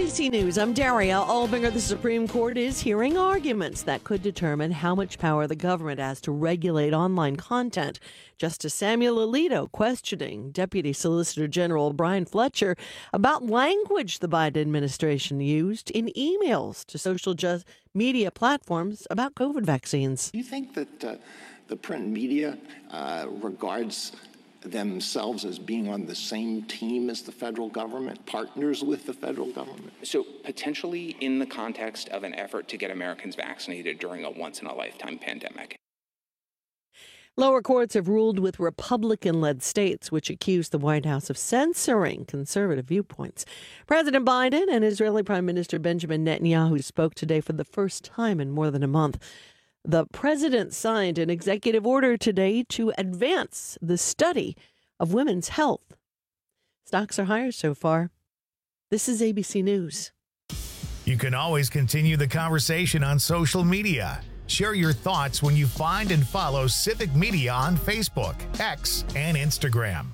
ABC News, I'm Daria Albinger. The Supreme Court is hearing arguments that could determine how much power the government has to regulate online content. Justice Samuel Alito questioning Deputy Solicitor General Brian Fletcher about language the Biden administration used in emails to social media platforms about COVID vaccines. Do you think that the print media regards themselves as being on the same team as the federal government, partners with the federal government? So potentially in the context of an effort to get Americans vaccinated during a once-in-a-lifetime pandemic. Lower courts have ruled with Republican-led states, which accuse the White House of censoring conservative viewpoints. President Biden and Israeli Prime Minister Benjamin Netanyahu spoke today for the first time in more than a month. The president signed an executive order today to advance the study of women's health. Stocks are higher so far. This is ABC News. You can always continue the conversation on social media. Share your thoughts when you find and follow Civic Media on Facebook, X, and Instagram.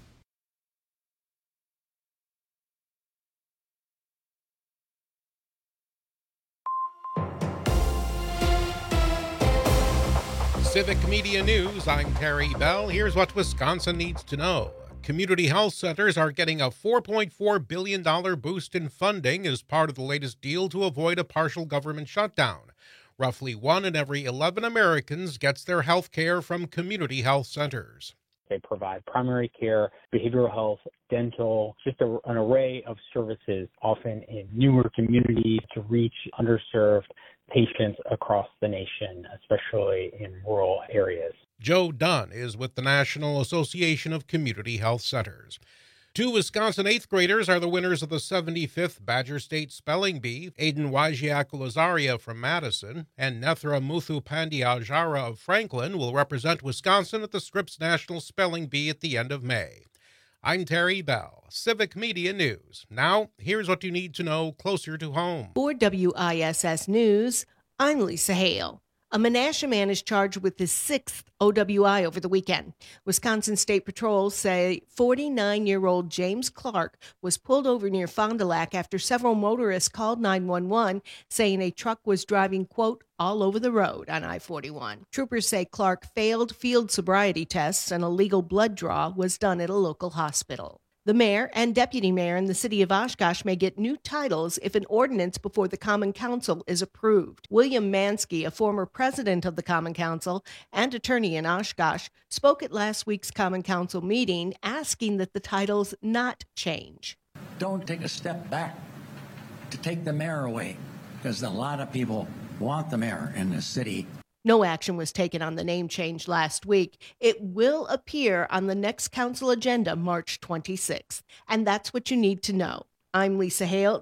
Civic Media News, I'm Terry Bell. Here's what Wisconsin needs to know. Community health centers are getting a $4.4 billion boost in funding as part of the latest deal to avoid a partial government shutdown. Roughly 1 in every 11 Americans gets their health care from community health centers. They provide primary care, behavioral health, dental, just an array of services, often in newer communities to reach underserved patients across the nation, especially in rural areas. Joe Dunn is with the National Association of Community Health Centers. 2 Wisconsin 8th graders are the winners of the 75th Badger State Spelling Bee. Aiden Wajiak-Lazaria from Madison and Nethra Muthupandiajara of Franklin will represent Wisconsin at the Scripps National Spelling Bee at the end of May. I'm Terry Bell, Civic Media News. Now, here's what you need to know closer to home. For WISS News, I'm Lisa Hale. A Menasha man is charged with his 6th OWI over the weekend. Wisconsin State Patrol say 49-year-old James Clark was pulled over near Fond du Lac after several motorists called 911, saying a truck was driving, quote, all over the road on I-41. Troopers say Clark failed field sobriety tests and a legal blood draw was done at a local hospital. The mayor and deputy mayor in the city of Oshkosh may get new titles if an ordinance before the Common Council is approved. William Mansky, a former president of the Common Council and attorney in Oshkosh, spoke at last week's Common Council meeting asking that the titles not change. Don't take a step back to take the mayor away, because a lot of people want the mayor in the city. No action was taken on the name change last week. It will appear on the next council agenda March 26th. And that's what you need to know. I'm Lisa Hale,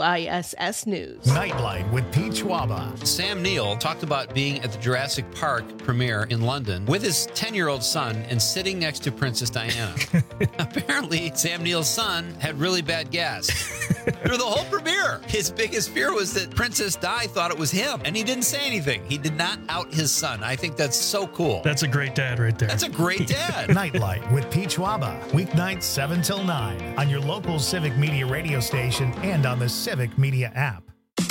WISS News. Nightlight with Pete Schwaba. Sam Neill talked about being at the Jurassic Park premiere in London with his 10-year-old son and sitting next to Princess Diana. Apparently, Sam Neill's son had really bad gas through the whole premiere. His biggest fear was that Princess Di thought it was him, and he didn't say anything. He did not out his son. I think that's so cool. That's a great dad right there. That's a great dad. Nightlight with Pete Schwaba. Weeknights 7 till 9 on your local Civic Media radio station and on the Civic Media app.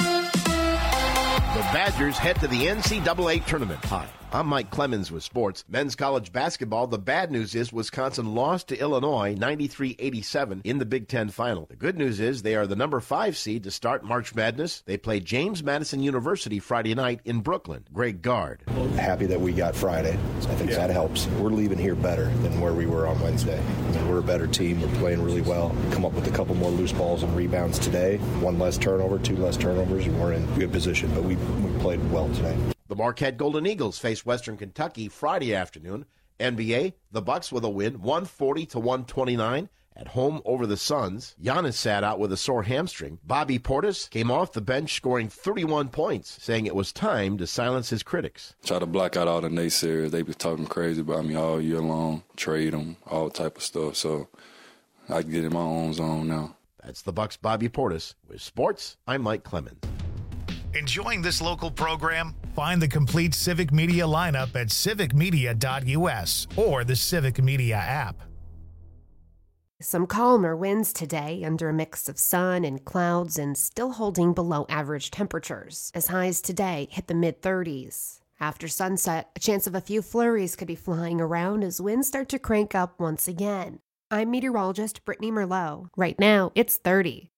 The Badgers head to the NCAA tournament. Hi, I'm Mike Clemens with sports. Men's college basketball, the bad news is Wisconsin lost to Illinois 93-87 in the Big Ten final. The good news is they are the number 5 seed to start March Madness. They play James Madison University Friday night in Brooklyn. Greg Gard. Happy that we got Friday. I think that helps. We're leaving here better than where we were on Wednesday. I mean, we're a better team. We're playing really well. Come up with a couple more loose balls and rebounds today. 1 less turnover, 2 less turnovers, and we're in good position. But we played well today. The Marquette Golden Eagles face Western Kentucky Friday afternoon. NBA, the Bucks with a win, 140-129 at home over the Suns. Giannis sat out with a sore hamstring. Bobby Portis came off the bench scoring 31 points, saying it was time to silence his critics. Try to block out all the naysayers. They be talking crazy about me all year long, trade them, all type of stuff. So I can get in my own zone now. That's the Bucks' Bobby Portis. With sports, I'm Mike Clemens. Enjoying this local program? Find the complete Civic Media lineup at civicmedia.us or the Civic Media app. Some calmer winds today under a mix of sun and clouds and still holding below average temperatures, as highs today hit the mid-30s. After sunset, a chance of a few flurries could be flying around as winds start to crank up once again. I'm meteorologist Brittany Merlot. Right now, it's 30.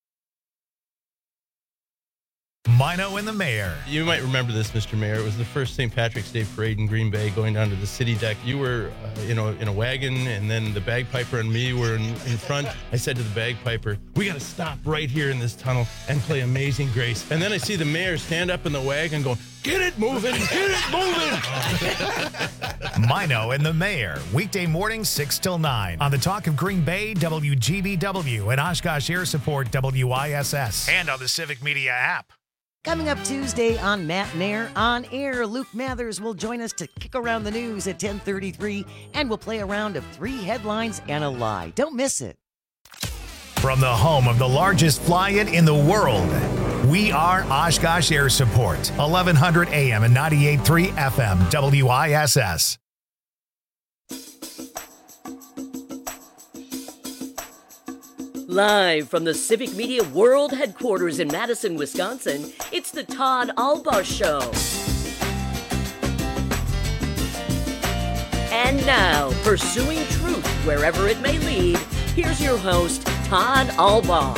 Mino and the Mayor. You might remember this, Mr. Mayor. It was the first St. Patrick's Day parade in Green Bay going down to the city deck. You were, in a wagon, and then the bagpiper and me were in front. I said to the bagpiper, we got to stop right here in this tunnel and play Amazing Grace. And then I see the mayor stand up in the wagon going, get it moving, get it moving. Mino and the Mayor, weekday mornings 6 till 9 on the Talk of Green Bay, WGBW, and Oshkosh Air Support, WISS, and on the Civic Media app. Coming up Tuesday on Matt and Air on Air, Luke Mathers will join us to kick around the news at 10:33, and we'll play a round of 3 headlines and a lie. Don't miss it. From the home of the largest fly-in in the world, we are Oshkosh Air Support, 1100 AM and 98.3 FM, WISS. Live from the Civic Media World Headquarters in Madison, Wisconsin, it's the Todd Albaugh Show. And now, pursuing truth wherever it may lead, here's your host, Todd Albaugh.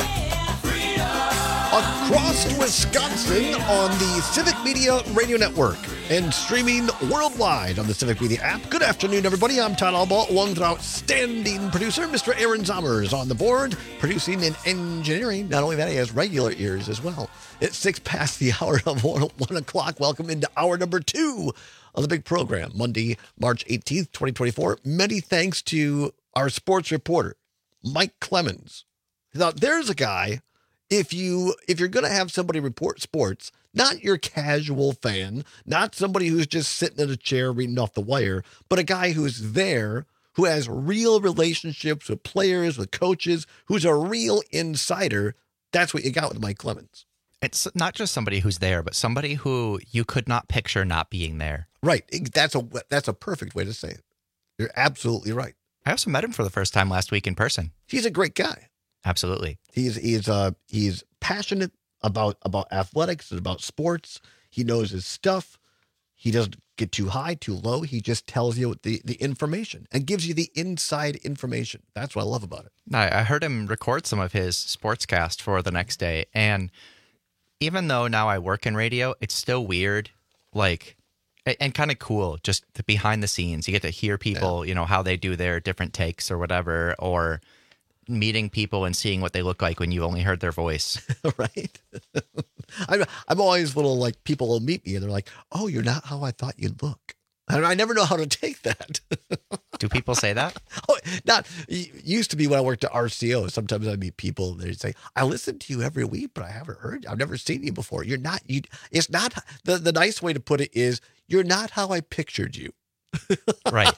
Across Wisconsin on the Civic Media Radio Network and streaming worldwide on the Civic Media app. Good afternoon, everybody. I'm Todd Albaugh, along with our outstanding producer, Mr. Aaron Zommers, on the board, producing and engineering. Not only that, he has regular ears as well. It's 6 past the hour of 1 o'clock. Welcome into hour number 2 of the big program, Monday, March 18th, 2024. Many thanks to our sports reporter, Mike Clemens. Now, there's a guy, if you're going to have somebody report sports, not your casual fan, not somebody who's just sitting in a chair reading off the wire, but a guy who's there, who has real relationships with players, with coaches, who's a real insider, that's what you got with Mike Clemens. It's not just somebody who's there, but somebody who you could not picture not being there. Right. That's a perfect way to say it. You're absolutely right. I also met him for the first time last week in person. He's a great guy. Absolutely. He's passionate about athletics and about sports. He knows his stuff. He doesn't get too high, too low. He just tells you the information and gives you the inside information. That's what I love about it. I heard him record some of his sportscast for the next day, and even though now I work in radio, it's still weird, and kind of cool, just the behind the scenes. You get to hear people, how they do their different takes or whatever, or meeting people and seeing what they look like when you only heard their voice. Right. I'm always little, people will meet me and they're like, oh, you're not how I thought you'd look. And I never know how to take that. Do people say that? Oh, it used to be when I worked at RCO. Sometimes I meet people and they say, I listen to you every week, but I've never seen you before. It's not, the nice way to put it is, you're not how I pictured you. Right.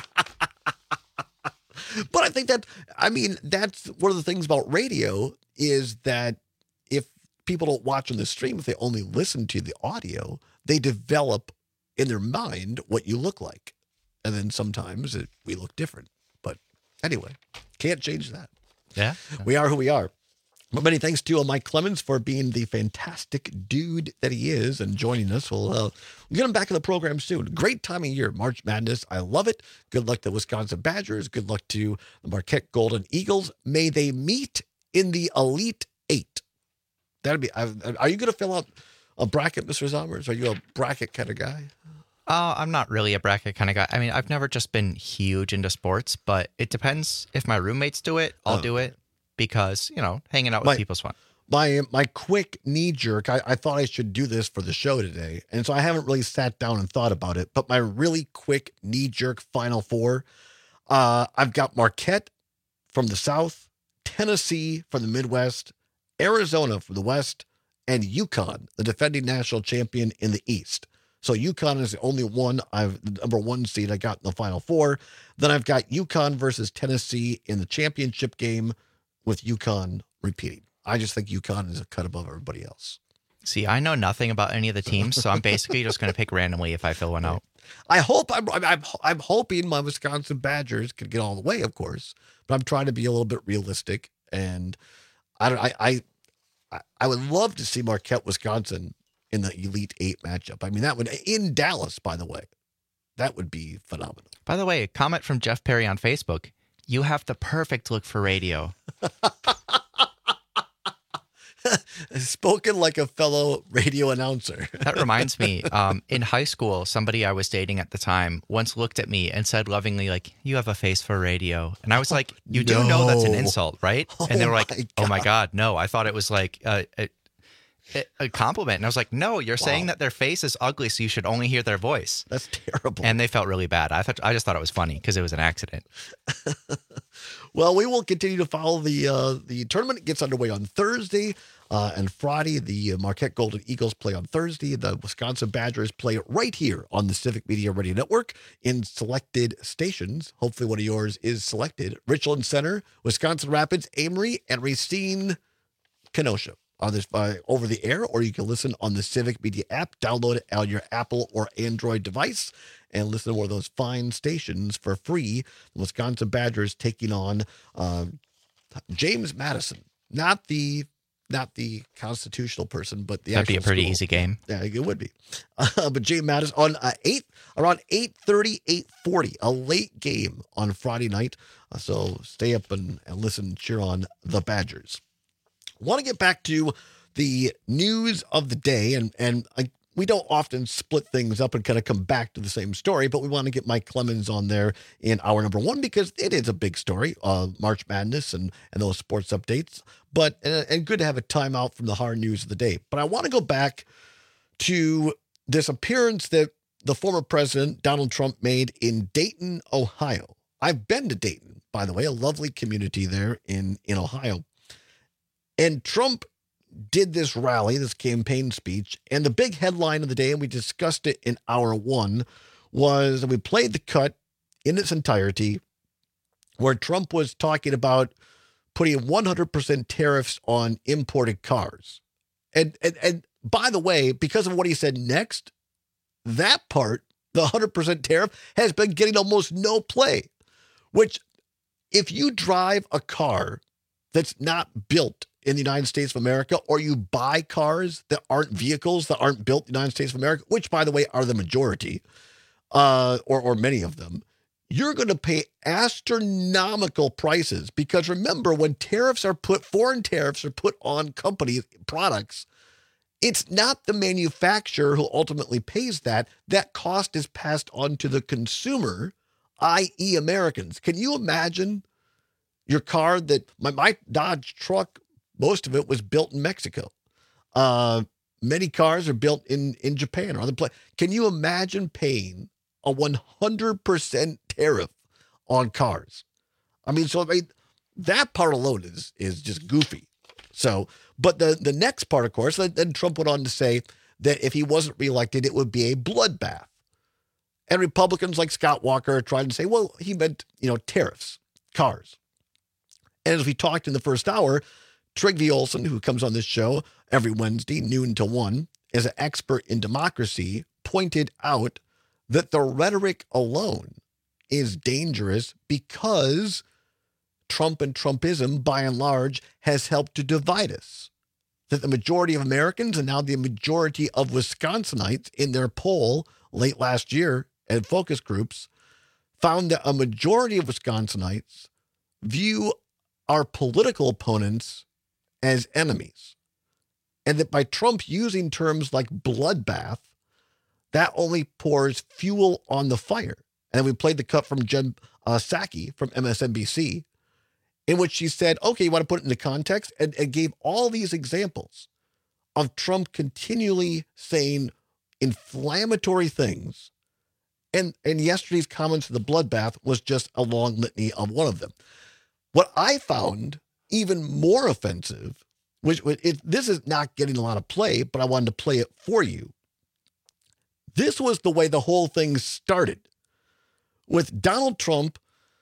But I think that's one of the things about radio is that if people don't watch on the stream, if they only listen to the audio, they develop in their mind what you look like. And then sometimes we look different. But anyway, can't change that. Yeah. We are who we are. But many thanks to Mike Clemens for being the fantastic dude that he is and joining us. We'll get him back in the program soon. Great time of year, March Madness. I love it. Good luck to the Wisconsin Badgers. Good luck to the Marquette Golden Eagles. May they meet in the Elite Eight. Are you going to fill out a bracket, Mr. Zommers? Are you a bracket kind of guy? I'm not really a bracket kind of guy. I mean, I've never just been huge into sports, but it depends. If my roommates do it, I'll do it. Because, hanging out with people's fun. My quick knee jerk, I thought I should do this for the show today. And so I haven't really sat down and thought about it. But my really quick knee jerk Final Four, I've got Marquette from the South, Tennessee from the Midwest, Arizona from the West, and UConn, the defending national champion in the East. So UConn is the only one, the number 1 seed I got in the Final Four. Then I've got UConn versus Tennessee in the championship game, with UConn repeating. I just think UConn is a cut above everybody else. See, I know nothing about any of the teams, so I'm basically just going to pick randomly if I fill one out. I'm hoping my Wisconsin Badgers can get all the way, of course, but I'm trying to be a little bit realistic. And I would love to see Marquette, Wisconsin in the Elite Eight matchup. I mean, that would, in Dallas, by the way, that would be phenomenal. By the way, a comment from Jeff Perry on Facebook. You have the perfect look for radio. Spoken like a fellow radio announcer. That reminds me, in high school, somebody I was dating at the time once looked at me and said lovingly, like, you have a face for radio. And I was like, you do know that's an insult, right? And they were like, oh my God, no. I thought it was like a compliment. And I was like, no, you're saying that their face is ugly, so you should only hear their voice. That's terrible. And they felt really bad. I just thought it was funny because it was an accident. Well, we will continue to follow the tournament. It gets underway on Thursday and Friday. The Marquette Golden Eagles play on Thursday. The Wisconsin Badgers play right here on the Civic Media Radio Network in selected stations. Hopefully one of yours is selected. Richland Center, Wisconsin Rapids, Amory, and Racine, Kenosha. On this over the air, or you can listen on the Civic Media app. Download it on your Apple or Android device and listen to one of those fine stations for free. The Wisconsin Badgers taking on James Madison, not the constitutional person, but the That'd be a pretty school. Easy game. Yeah, it would be. But James Madison on around 8:30, 8:40, a late game on Friday night. So stay up and listen, cheer on the Badgers. Want to get back to the news of the day, and we don't often split things up and kind of come back to the same story, but we want to get Mike Clemens on there in hour number one because it is a big story, March Madness and those sports updates, but and good to have a timeout from the hard news of the day. But I want to go back to this appearance that the former president, Donald Trump, made in Dayton, Ohio. I've been to Dayton, by the way, a lovely community there in Ohio. And Trump did this rally, this campaign speech, and the big headline of the day, and we discussed it in hour one, was that we played the cut in its entirety where Trump was talking about putting 100% tariffs on imported cars. And by the way, because of what he said next, that part, the 100% tariff, has been getting almost no play, which if you drive a car that's not built in the United States of America, or you buy cars that aren't vehicles that aren't built in the United States of America, which, by the way, are the majority, or many of them, you're going to pay astronomical prices. Because remember, when foreign tariffs are put on companies, products, it's not the manufacturer who ultimately pays that. That cost is passed on to the consumer, i.e. Americans. Can you imagine your car that my Dodge truck, most of it was built in Mexico. Many cars are built in Japan or other places. Can you imagine paying a 100% tariff on cars? I mean, that part alone is just goofy. So, but the next part, of course, then Trump went on to say that if he wasn't reelected, it would be a bloodbath. And Republicans like Scott Walker are trying to say, well, he meant, tariffs, cars. And as we talked in the first hour, Trygve Olsen, who comes on this show every Wednesday, noon to 1, is an expert in democracy, pointed out that the rhetoric alone is dangerous because Trump and Trumpism, by and large, has helped to divide us. That the majority of Americans, and now the majority of Wisconsinites in their poll late last year at focus groups, found that a majority of Wisconsinites view our political opponents as enemies. And that by Trump using terms like bloodbath, that only pours fuel on the fire. And we played the cut from Jen Psaki from MSNBC, in which she said, okay, you want to put it into context, and gave all these examples of Trump continually saying inflammatory things. And yesterday's comments to the bloodbath was just a long litany of one of them. What I found even more offensive, this is not getting a lot of play, but I wanted to play it for you. This was the way the whole thing started, with Donald Trump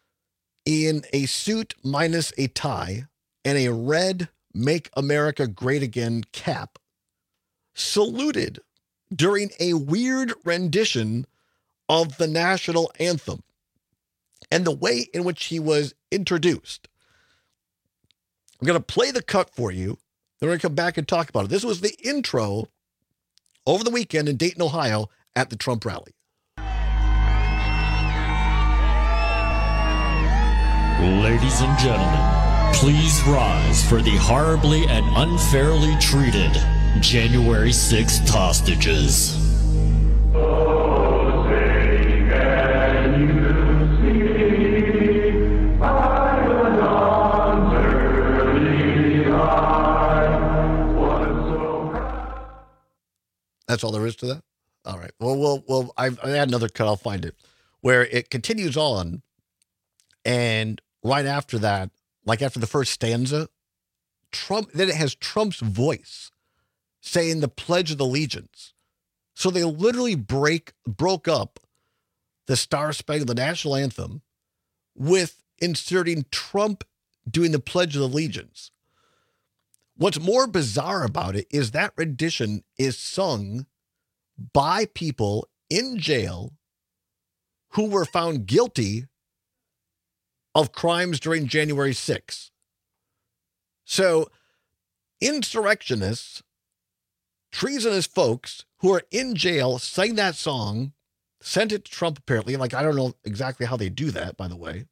in a suit minus a tie and a red Make America Great Again cap, saluted during a weird rendition of the national anthem and the way in which he was introduced. I'm going to play the cut for you. Then we're going to come back and talk about it. This was the intro over the weekend in Dayton, Ohio at the Trump rally. Ladies and gentlemen, please rise for the horribly and unfairly treated January 6th hostages. That's all there is to that? All right. Well, I had another cut. I'll find it. Where it continues on. And right after that, like after the first stanza, then it has Trump's voice saying the Pledge of Allegiance. So they literally broke up the Star Spangled, the national anthem, with inserting Trump doing the Pledge of Allegiance. What's more bizarre about it is that rendition is sung by people in jail who were found guilty of crimes during January 6th. So insurrectionists, treasonous folks who are in jail sang that song, sent it to Trump apparently. Like, I don't know exactly how they do that, by the way.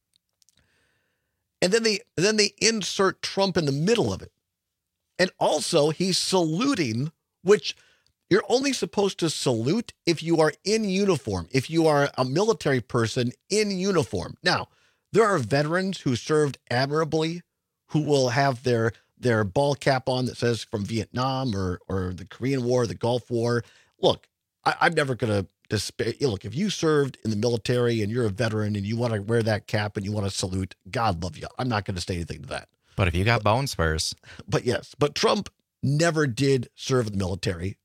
And then they insert Trump in the middle of it. And also, he's saluting, which you're only supposed to salute if you are in uniform, if you are a military person in uniform. Now, there are veterans who served admirably who will have their ball cap on that says from Vietnam or the Korean War, the Gulf War. Look, I'm never going to despair. Look, if you served in the military and you're a veteran and you want to wear that cap and you want to salute, God love you. I'm not going to say anything to that. But if you got bone spurs. But yes, but Trump never did serve in the military.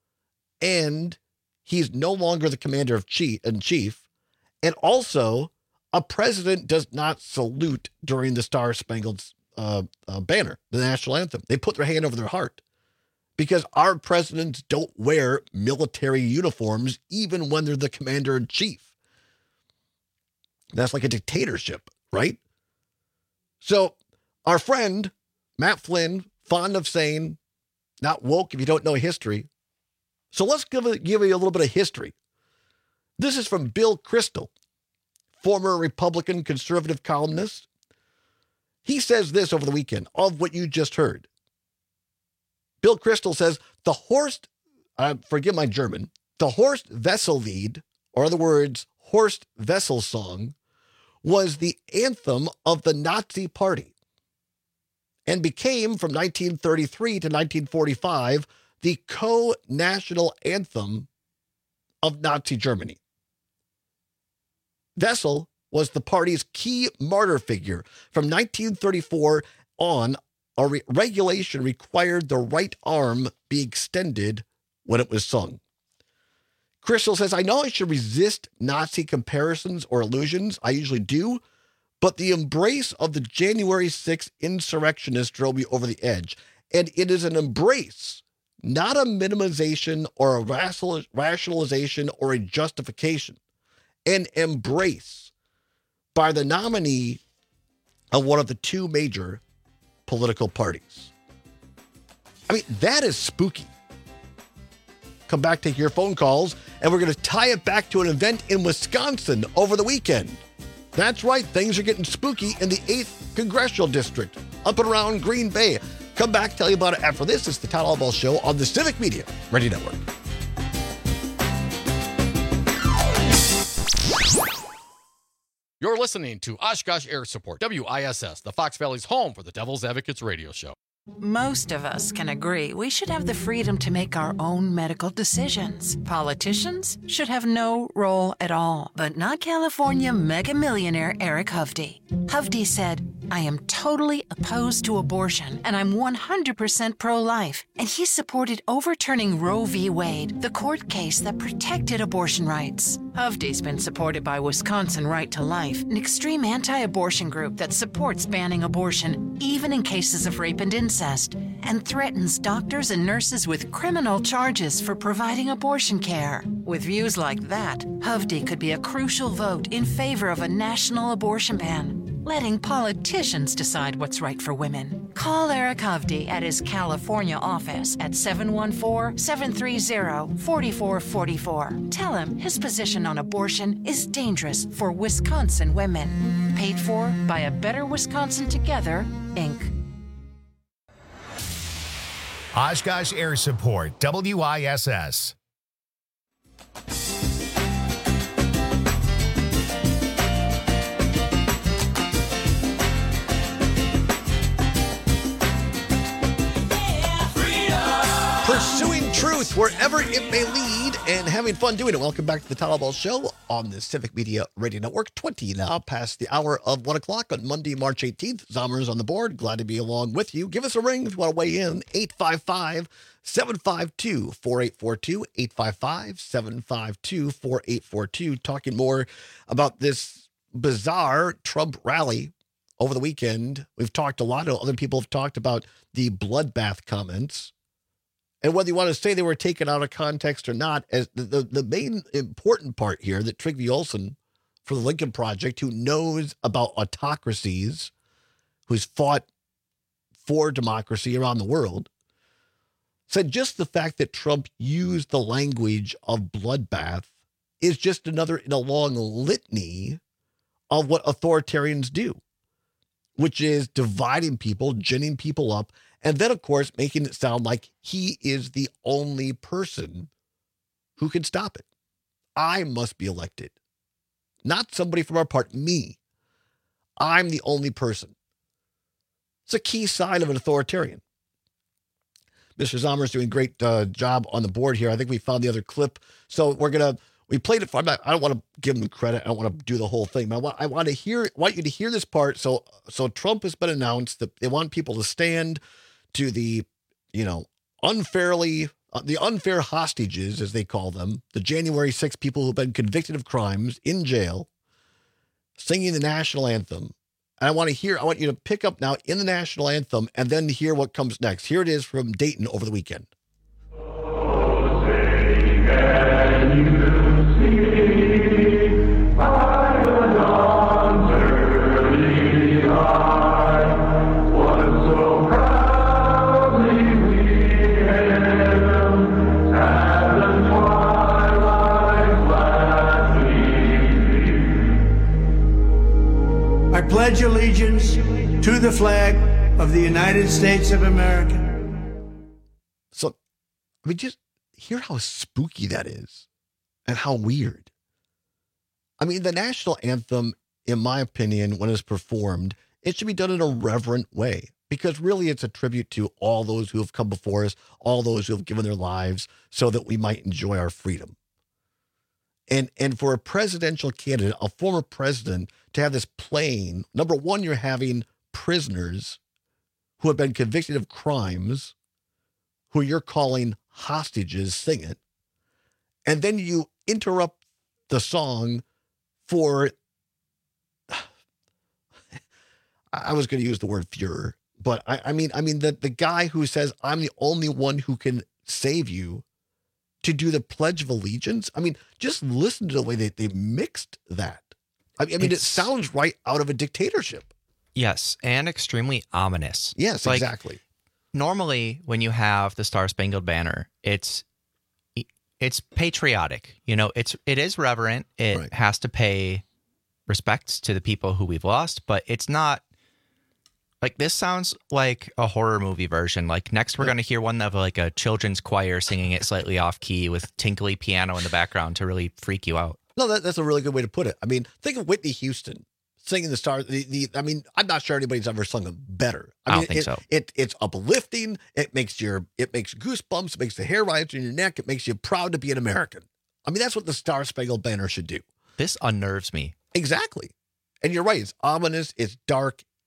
And he's no longer the commander in chief. And also, a president does not salute during the Star Spangled Banner, the national anthem. They put their hand over their heart because our presidents don't wear military uniforms even when they're the commander in chief. That's like a dictatorship, right? So our friend, Matt Flynn, fond of saying, not woke if you don't know history. So let's give you a little bit of history. This is from Bill Kristol, former Republican conservative columnist. He says this over the weekend of what you just heard. Bill Kristol says, the Horst, forgive my German, the Horst Wessel-Lied, or other words, Horst Wessel song, was the anthem of the Nazi Party and became, from 1933 to 1945, the co-national anthem of Nazi Germany. Wessel was the party's key martyr figure. From 1934 on, a regulation required the right arm be extended when it was sung. Kristol says, I know I should resist Nazi comparisons or allusions. I usually do. But the embrace of the January 6th insurrectionists drove me over the edge. And it is an embrace, not a minimization or a rationalization or a justification. An embrace by the nominee of one of the two major political parties. I mean, that is spooky. Come back to your phone calls, and we're going to tie it back to an event in Wisconsin over the weekend. That's right, things are getting spooky in the 8th Congressional District, up and around Green Bay. Come back, tell you about it after this. It's the Todd Albaugh Show on the Civic Media Radio Network. You're listening to Oshkosh Air Support, WISS, the Fox Valley's home for the Devil's Advocates radio show. Most of us can agree we should have the freedom to make our own medical decisions. Politicians should have no role at all, but not California mega millionaire Eric Hovde. Hovde said, I am totally opposed to abortion, and I'm 100% pro-life. And he supported overturning Roe v. Wade, the court case that protected abortion rights. Hovde's been supported by Wisconsin Right to Life, an extreme anti-abortion group that supports banning abortion, even in cases of rape and incest, and threatens doctors and nurses with criminal charges for providing abortion care. With views like that, Hovde could be a crucial vote in favor of a national abortion ban, letting politicians decide what's right for women. Call Eric Hovde at his California office at 714-730-4444. Tell him his position on abortion is dangerous for Wisconsin women. Paid for by A Better Wisconsin Together, Inc. Oshkosh Air Support, WISS. Pursuing truth wherever it may lead and having fun doing it. Welcome back to the Todd Ball Show on the Civic Media Radio Network. 20 now past the hour of 1 o'clock on Monday, March 18th. Zomer's on the board. Glad to be along with you. Give us a ring if you want to weigh in. 855-752-4842. 855-752-4842. Talking more about this bizarre Trump rally over the weekend. We've talked a lot. Other people have talked about the bloodbath comments. And whether you want to say they were taken out of context or not, as the main important part here that Trygve Olsen for the Lincoln Project, who knows about autocracies, who's fought for democracy around the world, said just the fact that Trump used the language of bloodbath is just another in a long litany of what authoritarians do, which is dividing people, ginning people up, and then, of course, making it sound like he is the only person who can stop it. I must be elected. Not somebody from our party, me. I'm the only person. It's a key sign of an authoritarian. Mr. Zomer's doing a great job on the board here. I think we found the other clip. So we played it for, I don't want to give him credit. I don't want to do the whole thing. But I want you to hear this part. So Trump has been announced that they want people to stand to the, the unfair hostages, as they call them, the January 6 people who've been convicted of crimes in jail, singing the national anthem. And I want you to pick up now in the national anthem and then hear what comes next. Here it is from Dayton over the weekend. I pledge allegiance to the flag of the United States of America. So, just hear how spooky that is and how weird. The national anthem, in my opinion, when it's performed, it should be done in a reverent way because really it's a tribute to all those who have come before us, all those who have given their lives so that we might enjoy our freedom. And for a presidential candidate, a former president, to have this playing, number one, you're having prisoners who have been convicted of crimes, who you're calling hostages, sing it. And then you interrupt the song for, I was going to use the word Führer, but I mean the guy who says, I'm the only one who can save you, to do the Pledge of Allegiance. Just listen to the way they mixed that. It sounds right out of a dictatorship. Yes, and extremely ominous. Yes, exactly. Normally, when you have the Star-Spangled Banner, it's patriotic. It is reverent. It has to pay respects to the people who we've lost, but it's not. This sounds like a horror movie version. Next, we're going to hear one of a children's choir singing it slightly off key with tinkly piano in the background to really freak you out. No, that's a really good way to put it. Think of Whitney Houston singing the Star. I'm not sure anybody's ever sung it better. I don't think so. It's uplifting. It makes goosebumps. It makes the hair rise on your neck. It makes you proud to be an American. That's what the Star-Spangled Banner should do. This unnerves me. Exactly. And you're right. It's ominous. It's dark.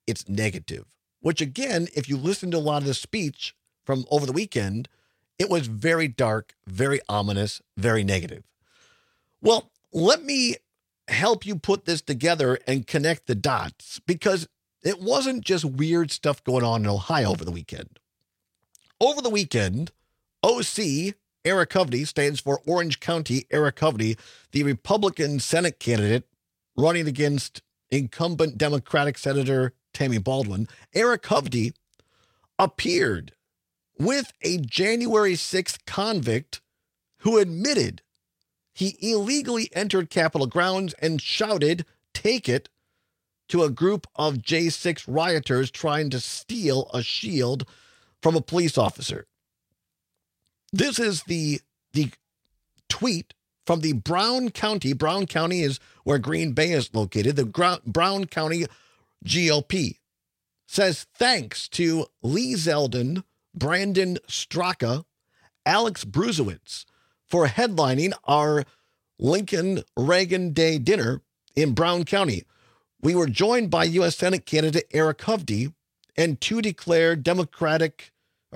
it's negative, which again, if you listen to a lot of the speech from over the weekend, it was very dark, very ominous, very negative. Well, let me help you put this together and connect the dots, because it wasn't just weird stuff going on in Ohio over the weekend. Over the weekend, OC Eric Hovde, stands for Orange County Eric Hovde, the Republican Senate candidate running against incumbent Democratic Senator Tammy Baldwin. Eric Hovde appeared with a January 6th convict who admitted he illegally entered Capitol grounds and shouted, "Take it," to a group of J6 rioters trying to steal a shield from a police officer. This is the tweet from the Brown County. Brown County is where Green Bay is located. The Brown County GOP says thanks to Lee Zeldin, Brandon Straka, Alex Bruzewitz for headlining our Lincoln Reagan Day dinner in Brown County. We were joined by U.S. Senate candidate Eric Hovde and two declared District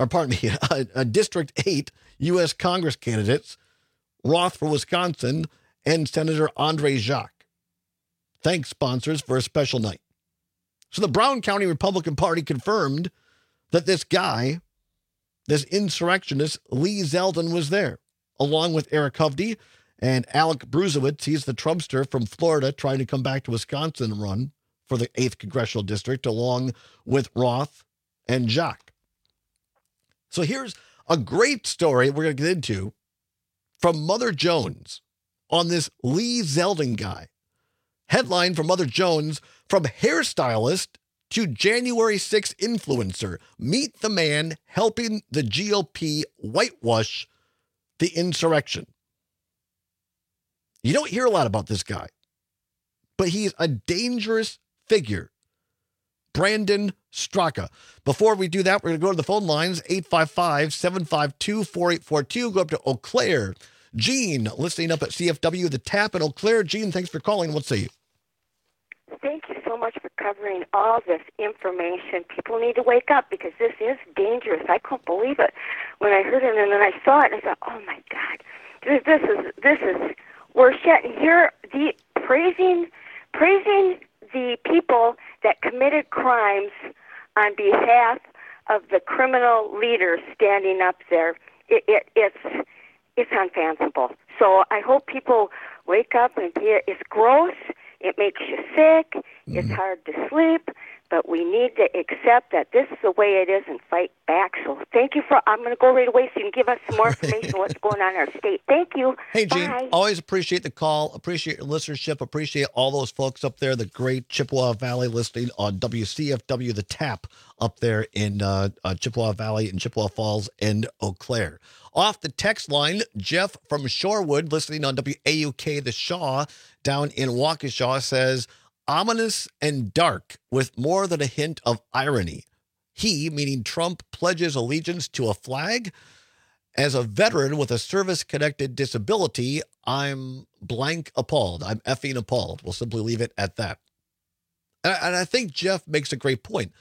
8 U.S. Congress candidates, Roth for Wisconsin and Senator Andre Jacques. Thanks, sponsors, for a special night. So the Brown County Republican Party confirmed that this guy, this insurrectionist, Lee Zeldin, was there, along with Eric Hovde and Alec Bruzewitz. He's the Trumpster from Florida trying to come back to Wisconsin and run for the 8th Congressional District, along with Roth and Jacques. So here's a great story we're going to get into from Mother Jones on this Lee Zeldin guy. Headline from Mother Jones: from hairstylist to January 6th influencer, meet the man helping the GOP whitewash the insurrection. You don't hear a lot about this guy, but he's a dangerous figure. Brandon Straka. Before we do that, we're going to go to the phone lines, 855-752-4842. Go up to Eau Claire. Gene, listening up at CFW, the Tap in Eau Claire. Gene, thanks for calling. What say you? Thank you so much for covering all this information. People need to wake up because this is dangerous. I couldn't believe it when I heard it, and then I saw it, and I thought, oh my God, this is worse yet. And here, praising the people that committed crimes on behalf of the criminal leaders standing up there. It's unfathomable. So I hope people wake up and it's gross. It makes you sick. It's hard to sleep. But we need to accept that this is the way it is and fight back. So thank you I'm going to go right away so you can give us some more information on what's going on in our state. Thank you. Hey, Gene, Bye. Always appreciate the call. Appreciate your listenership. Appreciate all those folks up there, the great Chippewa Valley listening on WCFW, the Tap up there in Chippewa Valley and Chippewa Falls and Eau Claire. Off the text line, Jeff from Shorewood, listening on WAUK, the Shaw, down in Waukesha, says, ominous and dark with more than a hint of irony. He, meaning Trump, pledges allegiance to a flag. As a veteran with a service-connected disability, I'm blank appalled. I'm effing appalled. We'll simply leave it at that. And I think Jeff makes a great point.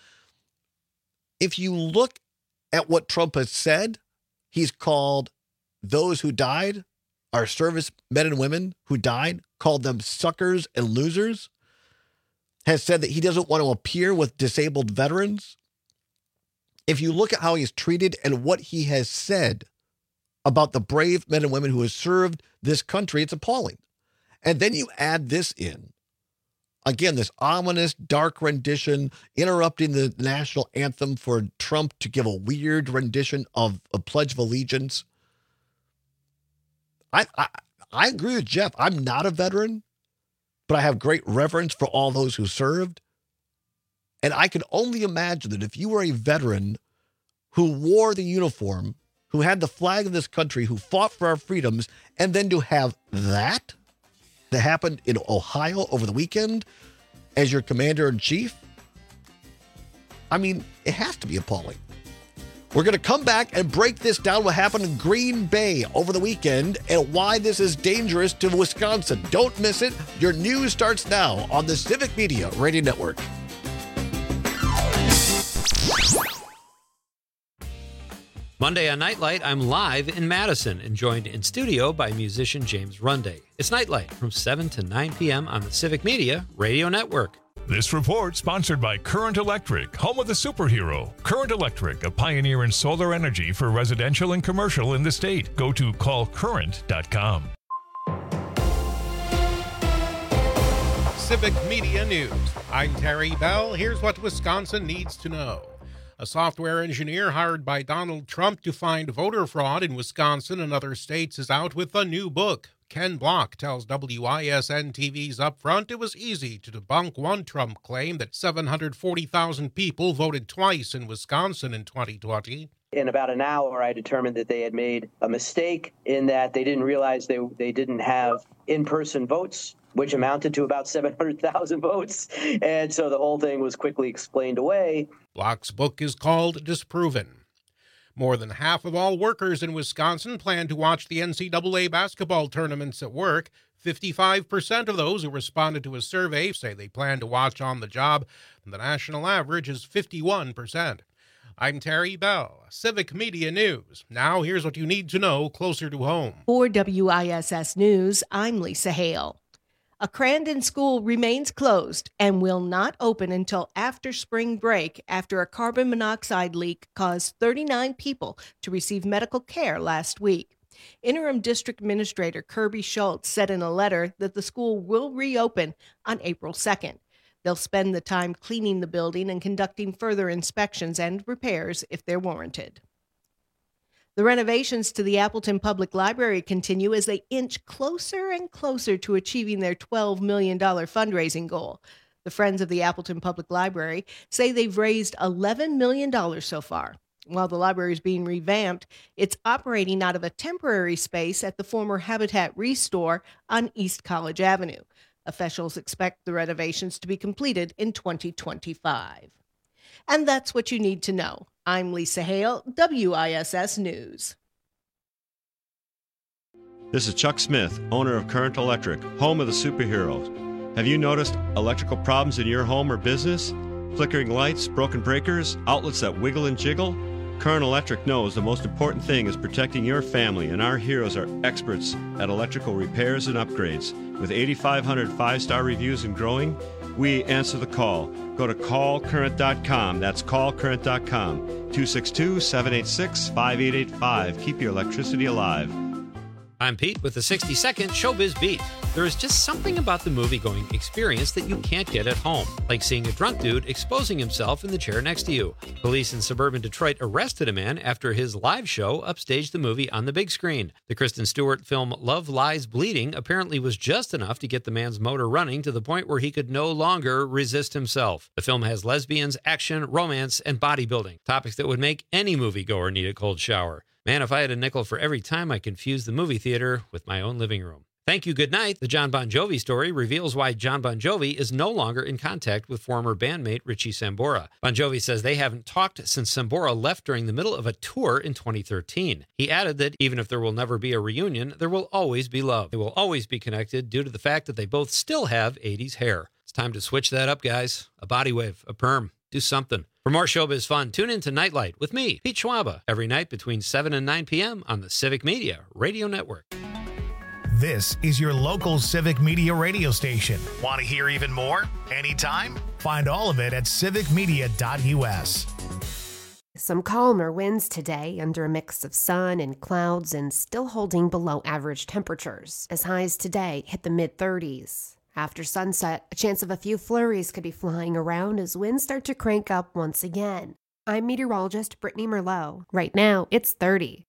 If you look at what Trump has said, he's called those who died, our service men and women who died, called them suckers and losers, has said that he doesn't want to appear with disabled veterans. If you look at how he's treated and what he has said about the brave men and women who have served this country, it's appalling. And then you add this in. Again, this ominous, dark rendition, interrupting the national anthem for Trump to give a weird rendition of a Pledge of Allegiance. I agree with Jeff. I'm not a veteran, but I have great reverence for all those who served. And I can only imagine that if you were a veteran who wore the uniform, who had the flag of this country, who fought for our freedoms, and then to have that happened in Ohio over the weekend as your commander-in-chief, I mean, it has to be appalling. We're going to come back and break this down, what happened in Green Bay over the weekend and why this is dangerous to Wisconsin. Don't miss it. Your news starts now on the Civic Media Radio Network. Monday on Nightlight, I'm live in Madison and joined in studio by musician James Runday. It's Nightlight from 7 to 9 p.m. on the Civic Media Radio Network. This report sponsored by Current Electric, home of the superhero. Current Electric, a pioneer in solar energy for residential and commercial in the state. Go to callcurrent.com. Civic Media News. I'm Terry Bell. Here's what Wisconsin needs to know. A software engineer hired by Donald Trump to find voter fraud in Wisconsin and other states is out with a new book. Ken Block tells WISN-TV's Upfront it was easy to debunk one Trump claim that 740,000 people voted twice in Wisconsin in 2020. In about an hour, I determined that they had made a mistake in that they didn't realize they didn't have in-person votes, which amounted to about 700,000 votes. And so the whole thing was quickly explained away. Block's book is called Disproven. More than half of all workers in Wisconsin plan to watch the NCAA basketball tournaments at work. 55% of those who responded to a survey say they plan to watch on the job, and the national average is 51%. I'm Terry Bell, Civic Media News. Now here's what you need to know closer to home. For WISS News, I'm Lisa Hale. A Crandon school remains closed and will not open until after spring break after a carbon monoxide leak caused 39 people to receive medical care last week. Interim District Administrator Kirby Schultz said in a letter that the school will reopen on April 2nd. They'll spend the time cleaning the building and conducting further inspections and repairs if they're warranted. The renovations to the Appleton Public Library continue as they inch closer and closer to achieving their $12 million fundraising goal. The Friends of the Appleton Public Library say they've raised $11 million so far. While the library is being revamped, it's operating out of a temporary space at the former Habitat Restore on East College Avenue. Officials expect the renovations to be completed in 2025. And that's what you need to know. I'm Lisa Hale, WISS News. This is Chuck Smith, owner of Current Electric, home of the superheroes. Have you noticed electrical problems in your home or business? Flickering lights, broken breakers, outlets that wiggle and jiggle? Current Electric knows the most important thing is protecting your family, and our heroes are experts at electrical repairs and upgrades. With 8,500 five-star reviews and growing, we answer the call. Go to callcurrent.com. That's callcurrent.com. 262-786-5885. Keep your electricity alive. I'm Pete with the 60-second Showbiz Beat. There is just something about the movie-going experience that you can't get at home, like seeing a drunk dude exposing himself in the chair next to you. Police in suburban Detroit arrested a man after his live show upstaged the movie on the big screen. The Kristen Stewart film Love Lies Bleeding apparently was just enough to get the man's motor running to the point where he could no longer resist himself. The film has lesbians, action, romance, and bodybuilding, topics that would make any moviegoer need a cold shower. Man, if I had a nickel for every time I confused the movie theater with my own living room. Thank You, Good Night. The John Bon Jovi story reveals why John Bon Jovi is no longer in contact with former bandmate Richie Sambora. Bon Jovi says they haven't talked since Sambora left during the middle of a tour in 2013. He added that even if there will never be a reunion, there will always be love. They will always be connected due to the fact that they both still have 80s hair. It's time to switch that up, guys. A body wave, a perm, do something. For more showbiz fun, tune in to Nightlight with me, Pete Schwaba, every night between 7 and 9 p.m. on the Civic Media Radio Network. This is your local Civic Media radio station. Want to hear even more? Anytime? Find all of it at civicmedia.us. Some calmer winds today under a mix of sun and clouds and still holding below average temperatures. As highs today hit the mid-30s. After sunset, a chance of a few flurries could be flying around as winds start to crank up once again. I'm meteorologist Brittany Merlot. Right now, it's 30.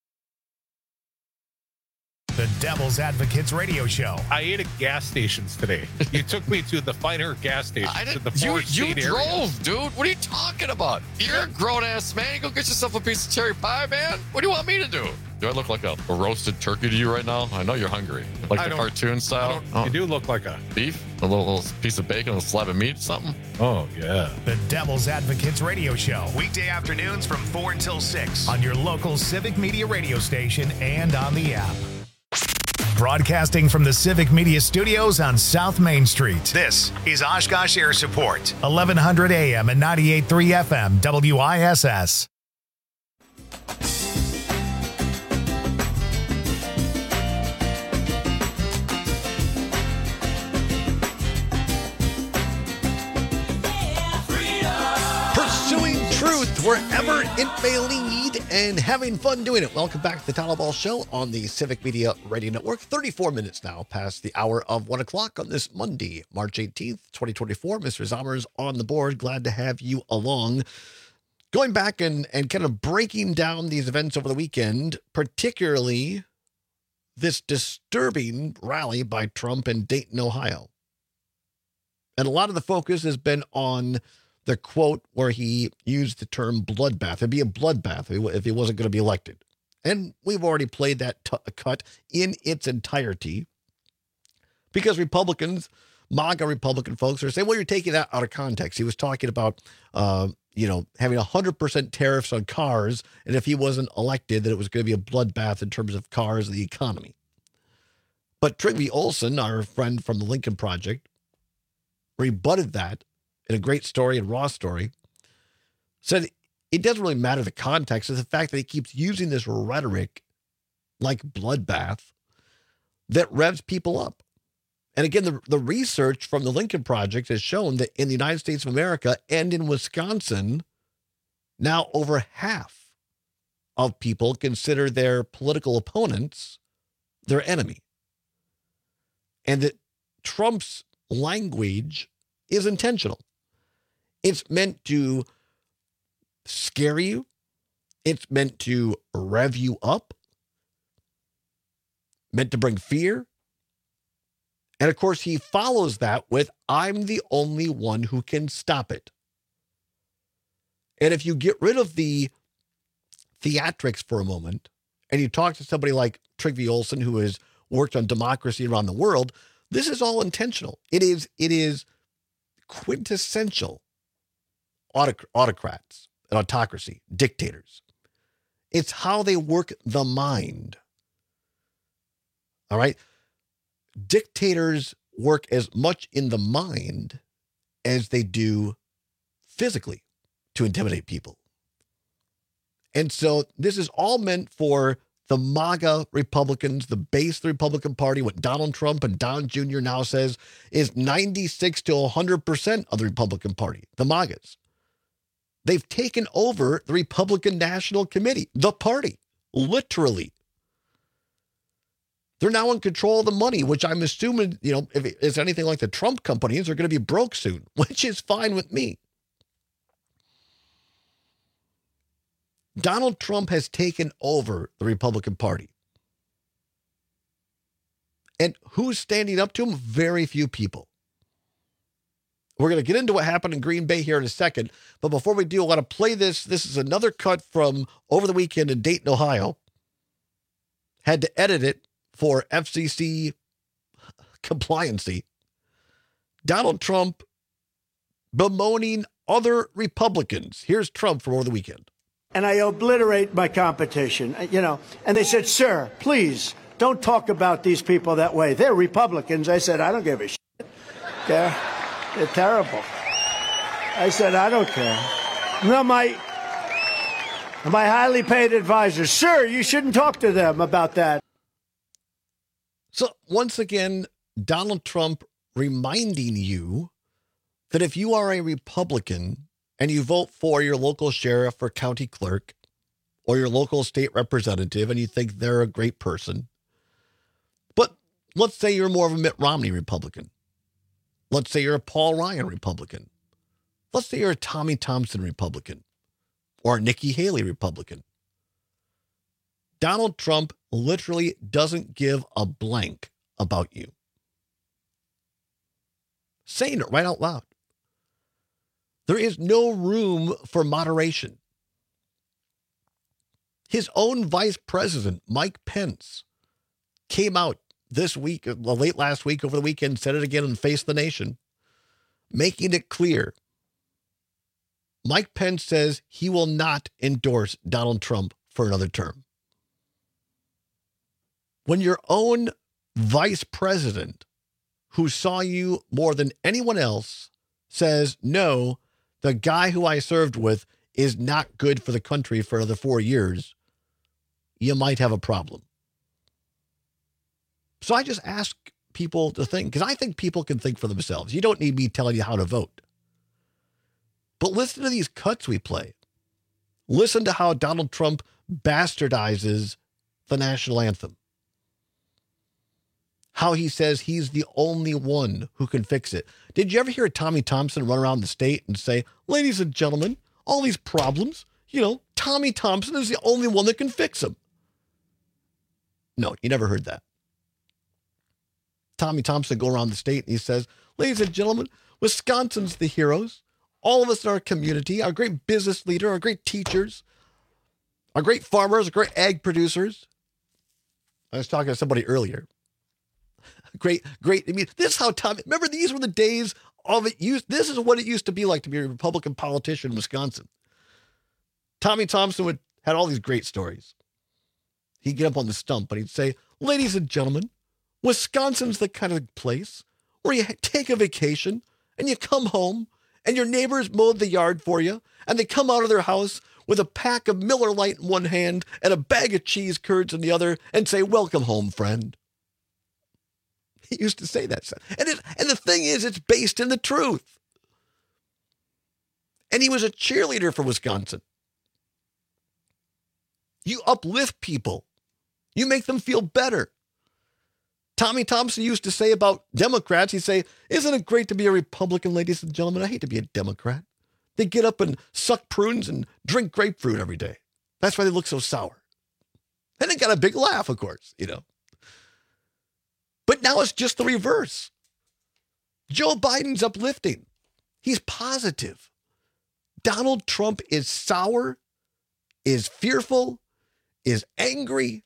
The Devil's Advocates radio show. I ate at gas stations today. You took me to the finer gas station. You drove, dude. What are you talking about? You're a grown-ass man. You go get yourself a piece of cherry pie, man. What do you want me to do? Do I look like a roasted turkey to you right now? I know you're hungry. Like the cartoon style? You do look like a... Beef? A little piece of bacon, a slab of meat, something? Oh, yeah. The Devil's Advocates radio show. Weekday afternoons from 4 until 6 on your local Civic Media radio station and on the app. Broadcasting from the Civic Media Studios on South Main Street. This is Oshkosh Air Support, 1100 AM and 98.3 FM, WISS. truth wherever it may lead and having fun doing it. Welcome back to the Todd Ball Show on the Civic Media Radio Network. 34 minutes now past the hour of 1 o'clock on this Monday, March 18th, 2024. Mr. Zommers on the board. Glad to have you along. Going back and kind of breaking down these events over the weekend, particularly this disturbing rally by Trump in Dayton, Ohio. And a lot of the focus has been on the quote where he used the term bloodbath. It'd be a bloodbath if he wasn't going to be elected. And we've already played that cut in its entirety because Republicans, MAGA Republican folks are saying, well, you're taking that out of context. He was talking about, having 100% tariffs on cars. And if he wasn't elected, that it was going to be a bloodbath in terms of cars and the economy. But Trygve Olsen, our friend from the Lincoln Project, rebutted that in a great story and raw story, said it doesn't really matter the context. It's the fact that he keeps using this rhetoric like bloodbath that revs people up. And again, the research from the Lincoln Project has shown that in the United States of America and in Wisconsin, now over half of people consider their political opponents their enemy. And that Trump's language is intentional. It's meant to scare you. It's meant to rev you up. Meant to bring fear. And of course, he follows that with, I'm the only one who can stop it. And if you get rid of the theatrics for a moment, and you talk to somebody like Trygve Olsen, who has worked on democracy around the world, this is all intentional. It is quintessential autocrats, and autocracy, dictators. It's how they work the mind. All right? Dictators work as much in the mind as they do physically to intimidate people. And so this is all meant for the MAGA Republicans, the base of the Republican Party, what Donald Trump and Don Jr. now says is 96 to 100% of the Republican Party, the MAGAs. They've taken over the Republican National Committee, the party, literally. They're now in control of the money, which I'm assuming, if it's anything like the Trump companies, are going to be broke soon, which is fine with me. Donald Trump has taken over the Republican Party. And who's standing up to him? Very few people. We're going to get into what happened in Green Bay here in a second. But before we do, I want to play this. This is another cut from over the weekend in Dayton, Ohio. Had to edit it for FCC compliancy. Donald Trump bemoaning other Republicans. Here's Trump from over the weekend. And I obliterate my competition, and they said, sir, please don't talk about these people that way. They're Republicans. I said, I don't give a shit. They're terrible. I said, I don't care. No, my highly paid advisors, sir, you shouldn't talk to them about that. So once again, Donald Trump reminding you that if you are a Republican and you vote for your local sheriff or county clerk or your local state representative and you think they're a great person, but let's say you're more of a Mitt Romney Republican. Let's say you're a Paul Ryan Republican. Let's say you're a Tommy Thompson Republican or a Nikki Haley Republican. Donald Trump literally doesn't give a blank about you. Saying it right out loud. There is no room for moderation. His own vice president, Mike Pence, came out this week, late last week, over the weekend, said it again in Face the Nation, making it clear. Mike Pence says he will not endorse Donald Trump for another term. When your own vice president, who saw you more than anyone else, says, no, the guy who I served with is not good for the country for another 4 years, you might have a problem. So I just ask people to think, because I think people can think for themselves. You don't need me telling you how to vote. But listen to these cuts we play. Listen to how Donald Trump bastardizes the national anthem. How he says he's the only one who can fix it. Did you ever hear Tommy Thompson run around the state and say, ladies and gentlemen, all these problems, Tommy Thompson is the only one that can fix them? No, you never heard that. Tommy Thompson go around the state and he says, ladies and gentlemen, Wisconsin's the heroes. All of us in our community, our great business leader, our great teachers, our great farmers, our great ag producers. I was talking to somebody earlier. Great. I mean, this is how Tommy, remember these were the days of it. This is what it used to be like to be a Republican politician in Wisconsin. Tommy Thompson had all these great stories. He'd get up on the stump and he'd say, ladies and gentlemen, Wisconsin's the kind of place where you take a vacation and you come home and your neighbors mowed the yard for you and they come out of their house with a pack of Miller Lite in one hand and a bag of cheese curds in the other and say, welcome home, friend. He used to say that. And the thing is, it's based in the truth. And he was a cheerleader for Wisconsin. You uplift people. You make them feel better. Tommy Thompson used to say about Democrats, he'd say, isn't it great to be a Republican, ladies and gentlemen? I hate to be a Democrat. They get up and suck prunes and drink grapefruit every day. That's why they look so sour. And they got a big laugh, of course, But now it's just the reverse. Joe Biden's uplifting. He's positive. Donald Trump is sour, is fearful, is angry.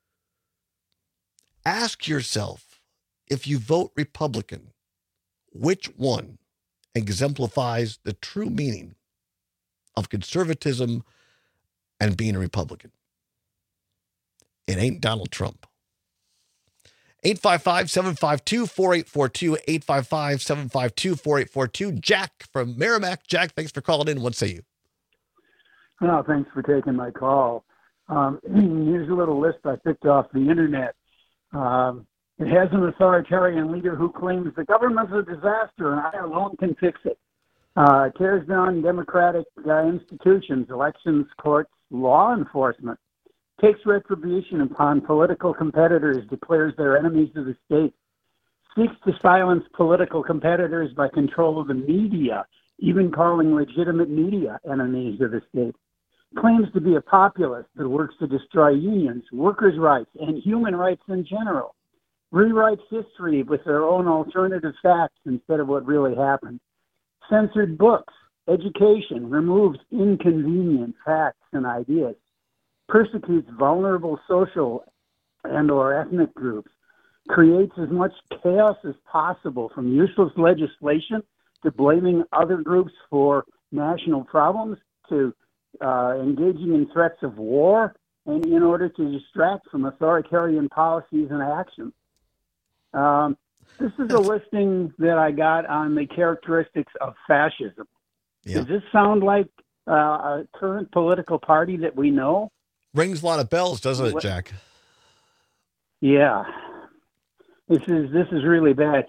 Ask yourself, if you vote Republican, which one exemplifies the true meaning of conservatism and being a Republican? It ain't Donald Trump. 855-752-4842, 855-752-4842. Jack from Merrimack. Jack, thanks for calling in. What say you? Oh, thanks for taking my call. Here's a little list I picked off the internet. It has an authoritarian leader who claims the government's a disaster and I alone can fix it. Tears down democratic institutions, elections, courts, law enforcement. Takes retribution upon political competitors, declares they're enemies of the state. Seeks to silence political competitors by control of the media, even calling legitimate media enemies of the state. Claims to be a populist that works to destroy unions, workers' rights, and human rights in general. Rewrites history with their own alternative facts instead of what really happened. Censored books, education, removes inconvenient facts and ideas. Persecutes vulnerable social and or ethnic groups. Creates as much chaos as possible, from useless legislation to blaming other groups for national problems to engaging in threats of war and in order to distract from authoritarian policies and actions. This is a listing that I got on the characteristics of fascism. Yeah. Does this sound like a current political party that we know? Rings a lot of bells, doesn't it, Jack? Yeah. This is really bad.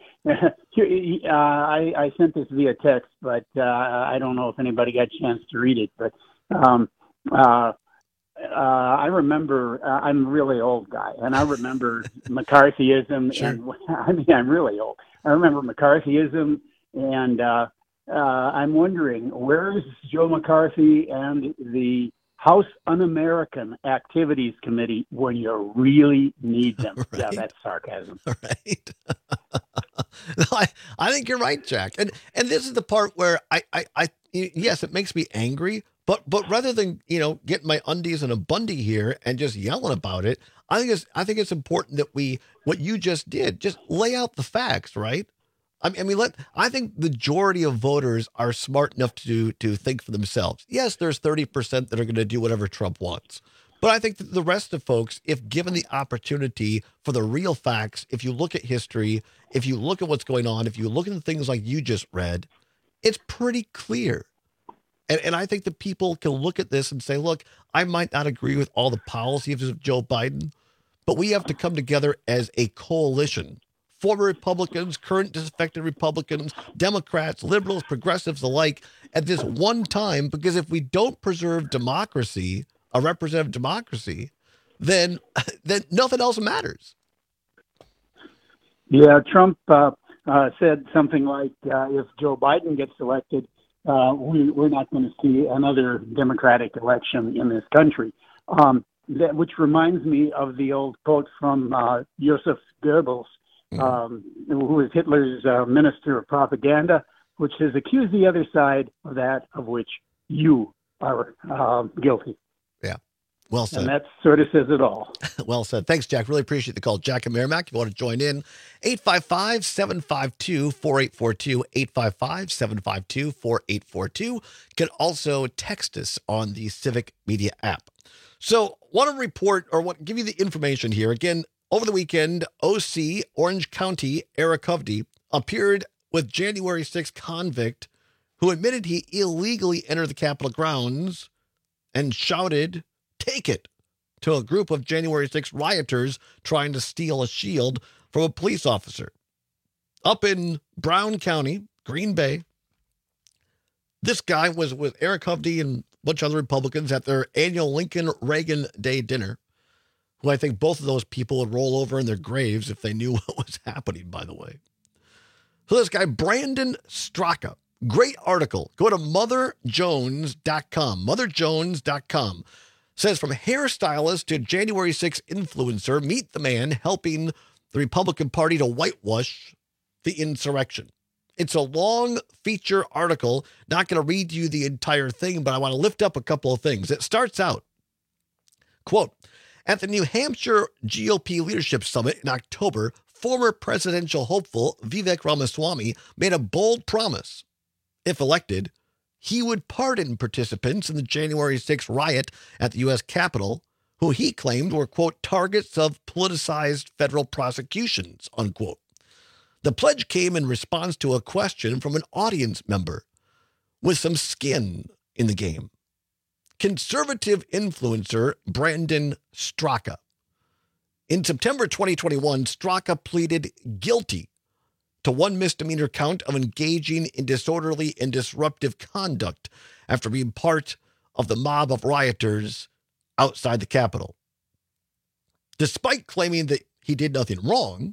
I sent this via text, but I don't know if anybody got a chance to read it. But I remember, I'm a really old guy, and I remember McCarthyism. Sure. And I'm really old. I remember McCarthyism, and I'm wondering, where is Joe McCarthy and the House Un-American Activities Committee when you really need them? Right. Yeah, that's sarcasm. Right. No, I think you're right, Jack. And this is the part where I yes, it makes me angry, but rather than, get my undies in a Bundy here and just yelling about it, I think it's important that what you just did, just lay out the facts, right? I think the majority of voters are smart enough to think for themselves. Yes, there's 30% that are going to do whatever Trump wants. But I think that the rest of folks, if given the opportunity for the real facts, if you look at history, if you look at what's going on, if you look at the things like you just read, it's pretty clear. And I think that people can look at this and say, look, I might not agree with all the policies of Joe Biden, but we have to come together as a coalition former Republicans, current disaffected Republicans, Democrats, liberals, progressives alike at this one time, because if we don't preserve democracy, a representative democracy, then nothing else matters. Yeah, Trump said something like, if Joe Biden gets elected, we're not going to see another Democratic election in this country. Which reminds me of the old quote from Joseph Goebbels, who was Hitler's minister of propaganda, which says, accuse the other side of that of which you are guilty. Yeah. Well said. And that sort of says it all. Well said. Thanks, Jack. Really appreciate the call. Jack and Merrimack, if you want to join in, 855-752-4842, 855-752-4842. You can also text us on the Civic Media app. So want to report or give you the information here. Again, over the weekend, OC Orange County Eric Hovde appeared with January 6th convict who admitted he illegally entered the Capitol grounds and shouted, "Take it," to a group of January 6th rioters trying to steal a shield from a police officer. Up in Brown County, Green Bay, this guy was with Eric Hovde and a bunch of other Republicans at their annual Lincoln Reagan Day dinner, who I think both of those people would roll over in their graves if they knew what was happening, by the way. So this guy, Brandon Straka, great article. Go to motherjones.com. Motherjones.com says, from hairstylist to January 6th influencer, meet the man helping the Republican Party to whitewash the insurrection. It's a long feature article. Not going to read you the entire thing, but I want to lift up a couple of things. It starts out, quote, at the New Hampshire GOP Leadership Summit in October, former presidential hopeful Vivek Ramaswamy made a bold promise. If elected, he would pardon participants in the January 6th riot at the U.S. Capitol, who he claimed were, quote, targets of politicized federal prosecutions, unquote. The pledge came in response to a question from an audience member with some skin in the game. Conservative influencer Brandon Straka. In September 2021, Straka pleaded guilty to one misdemeanor count of engaging in disorderly and disruptive conduct after being part of the mob of rioters outside the Capitol. Despite claiming that he did nothing wrong,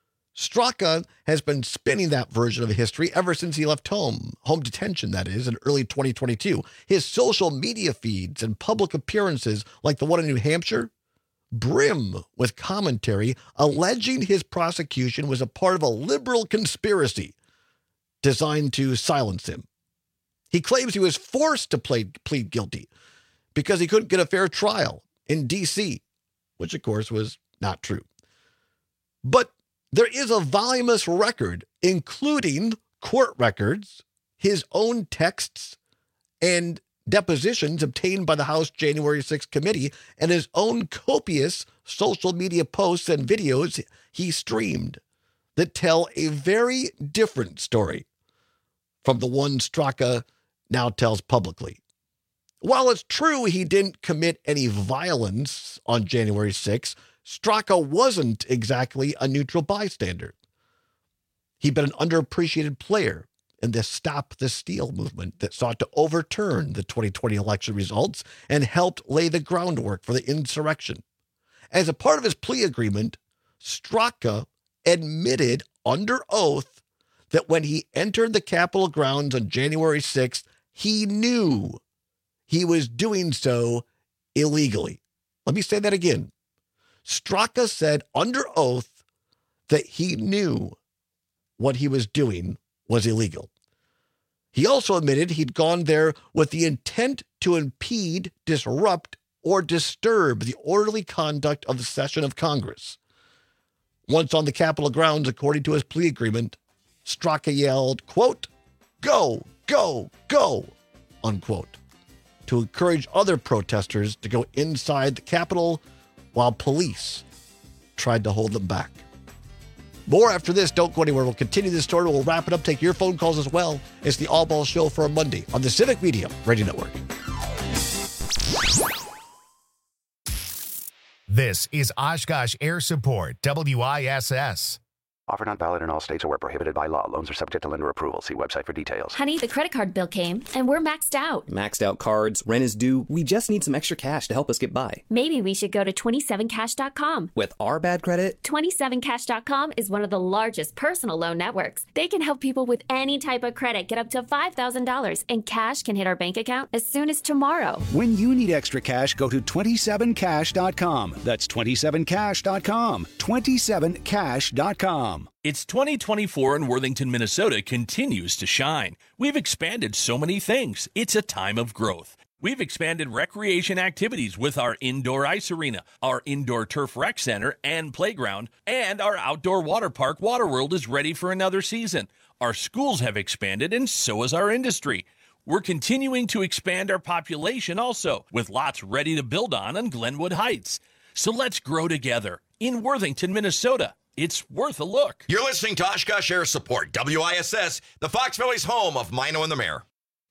Straka has been spinning that version of history ever since he left home detention, that is, in early 2022. His social media feeds and public appearances, like the one in New Hampshire, brim with commentary alleging his prosecution was a part of a liberal conspiracy designed to silence him. He claims he was forced to plead guilty because he couldn't get a fair trial in D.C., which, of course, was not true. But there is a voluminous record, including court records, his own texts, and depositions obtained by the House January 6th committee, and his own copious social media posts and videos he streamed that tell a very different story from the one Straka now tells publicly. While it's true he didn't commit any violence on January 6th, Straka wasn't exactly a neutral bystander. He'd been an underappreciated player in the Stop the Steal movement that sought to overturn the 2020 election results and helped lay the groundwork for the insurrection. As a part of his plea agreement, Straka admitted under oath that when he entered the Capitol grounds on January 6th, he knew he was doing so illegally. Let me say that again. Straka said under oath that he knew what he was doing was illegal. He also admitted he'd gone there with the intent to impede, disrupt, or disturb the orderly conduct of the session of Congress. Once on the Capitol grounds, according to his plea agreement, Straka yelled, quote, "Go, go, go," unquote, to encourage other protesters to go inside the Capitol while police tried to hold them back. More after this. Don't go anywhere. We'll continue this story. We'll wrap it up. Take your phone calls as well. It's the All Ball Show for a Monday on the Civic Media Radio Network. This is Oshkosh Air Support, WISS. Offer not valid in all states or where prohibited by law. Loans are subject to lender approval. See website for details. Honey, the credit card bill came, and we're maxed out. Maxed out cards, rent is due. We just need some extra cash to help us get by. Maybe we should go to 27cash.com. With our bad credit? 27cash.com is one of the largest personal loan networks. They can help people with any type of credit get up to $5,000, and cash can hit our bank account as soon as tomorrow. When you need extra cash, go to 27cash.com. That's 27cash.com. 27cash.com. It's 2024 and Worthington, Minnesota continues to shine. We've expanded so many things. It's a time of growth. We've expanded recreation activities with our indoor ice arena, our indoor turf rec center and playground, and our outdoor water park, Waterworld, is ready for another season. Our schools have expanded, and so has our industry. We're continuing to expand our population also, with lots ready to build on Glenwood Heights. So let's grow together in Worthington, Minnesota. It's worth a look. You're listening to Oshkosh Air Support, WISS, the Fox Valley's home of Mino and the Mayor.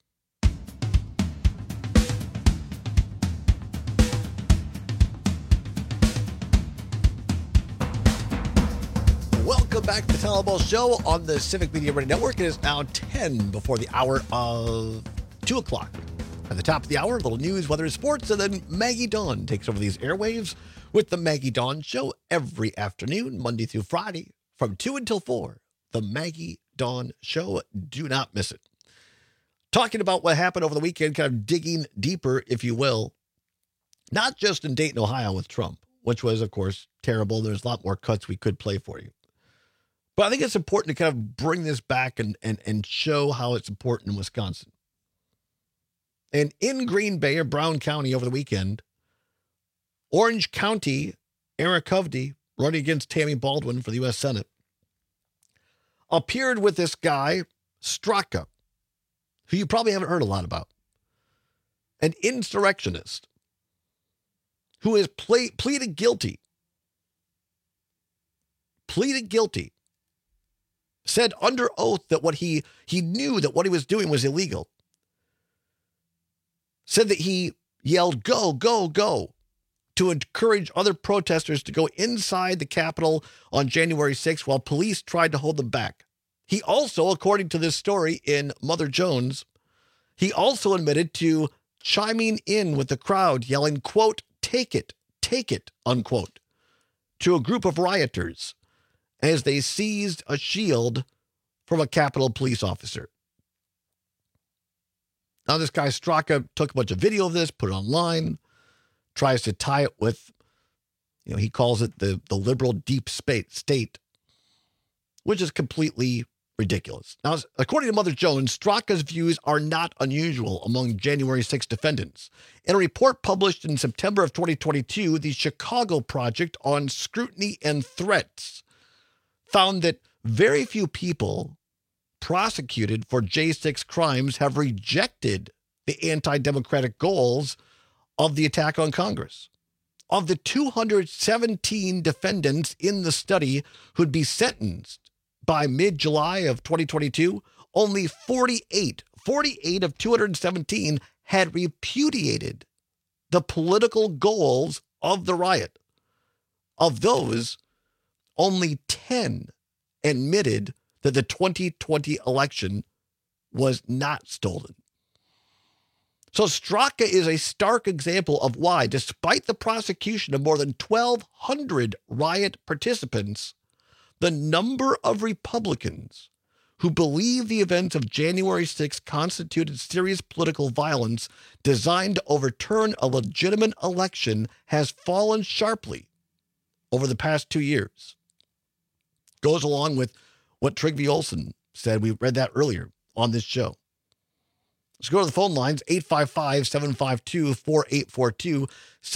Welcome back to the Tom Ball Show on the Civic Media Radio Network. It is now 10 before the hour of 2 o'clock. At the top of the hour, a little news, weather, and sports, and then Maggie Dawn takes over these airwaves with the Maggie Dawn Show every afternoon, Monday through Friday, from 2 until 4. The Maggie Dawn Show. Do not miss it. Talking about what happened over the weekend, kind of digging deeper, if you will, not just in Dayton, Ohio with Trump, which was, of course, terrible. There's a lot more cuts we could play for you. But I think it's important to kind of bring this back and show how it's important in Wisconsin. And in Green Bay or Brown County over the weekend, Orange County, Eric Hovde, running against Tammy Baldwin for the U.S. Senate, appeared with this guy, Straka, who you probably haven't heard a lot about. An insurrectionist who has pleaded guilty. Said under oath that what he knew that what he was doing was illegal. Said that he yelled, "Go, go, go," to encourage other protesters to go inside the Capitol on January 6th while police tried to hold them back. He also, according to this story in Mother Jones, he also admitted to chiming in with the crowd, yelling, quote, take it, unquote, to a group of rioters as they seized a shield from a Capitol police officer. Now, this guy Straka took a bunch of video of this, put it online, tries to tie it with, he calls it the liberal deep state, which is completely ridiculous. Now, according to Mother Jones, Straka's views are not unusual among January 6 defendants. In a report published in September of 2022, the Chicago Project on Scrutiny and Threats found that very few people prosecuted for J6 crimes have rejected the anti-democratic goals of the attack on Congress. Of the 217 defendants in the study who'd be sentenced by mid-July of 2022, only 48 of 217 had repudiated the political goals of the riot. Of those, only 10 admitted that the 2020 election was not stolen. So Straka is a stark example of why, despite the prosecution of more than 1,200 riot participants, the number of Republicans who believe the events of January 6 constituted serious political violence designed to overturn a legitimate election has fallen sharply over the past 2 years. Goes along with what Trygve Olsen said. We read that earlier on this show. Let's go to the phone lines, 855-752-4842,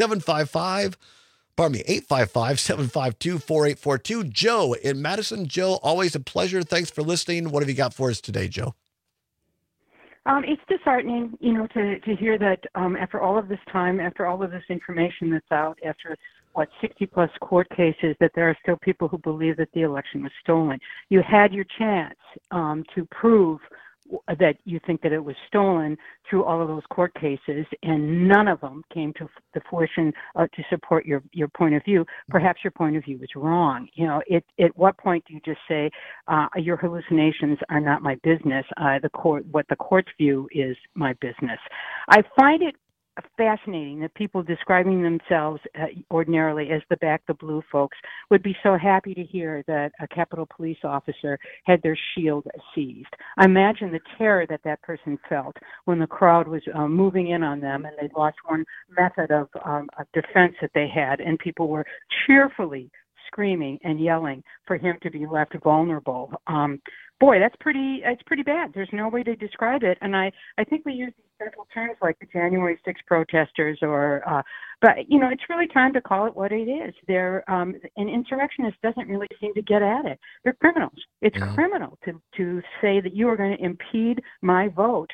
855-752-4842. Joe in Madison. Joe, always a pleasure. Thanks for listening. What have you got for us today, Joe? It's disheartening, to hear that after all of this time, after all of this information that's out, after 60-plus court cases, that there are still people who believe that the election was stolen. You had your chance to prove that you think that it was stolen through all of those court cases, and none of them came to the fruition to support your point of view. Perhaps your point of view is wrong. At what point do you just say your hallucinations are not my business? What the court's view is my business. I find it fascinating that people describing themselves ordinarily as the Back the Blue folks would be so happy to hear that a Capitol Police officer had their shield seized. I imagine the terror that person felt when the crowd was moving in on them and they'd lost one method of defense that they had, and people were cheerfully screaming and yelling for him to be left vulnerable. Boy, that's pretty bad. There's no way to describe it. And I think we use these simple terms like the January 6 protesters but it's really time to call it what it is. They're an insurrectionist doesn't really seem to get at it. They're criminals. It's criminal to say that you are going to impede my vote.